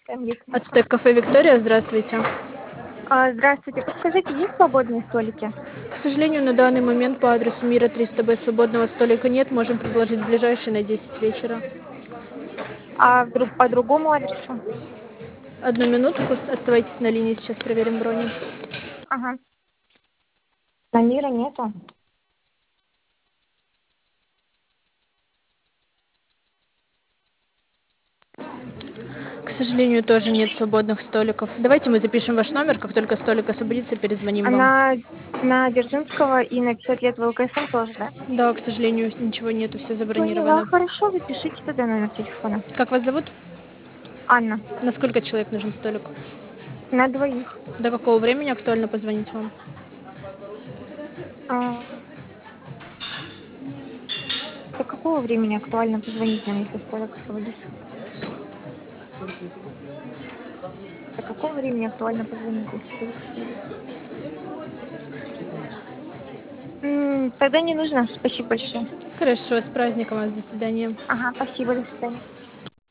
классическая английская музыка. Ацтек кафе Виктория, здравствуйте. Здравствуйте. Подскажите, есть свободные столики? К сожалению, на данный момент по адресу Мира 300Б свободного столика нет. Можем предложить ближайший на 10 вечера. По другому адресу? Одну минутку, оставайтесь на линии, сейчас проверим брони. Ага. На Мира нету. К сожалению, тоже нет свободных столиков. Давайте мы запишем ваш номер, как только столик освободится, перезвоним А вам. на Дзержинского и на 50 лет ВЛКСМ тоже, да? Да, к сожалению, ничего нету, все Поняла. забронировано. Хорошо, запишите тогда номер телефона. Как вас зовут? Анна. На сколько человек нужен столик? На двоих. До какого времени актуально позвонить вам? А, до какого времени актуально позвонить нам, если столик освободится? До какого времени актуально позвонить, если столик освободится? Тогда не нужно. Спасибо большое. Хорошо, с праздником вас, до свидания. Ага, спасибо, до свидания.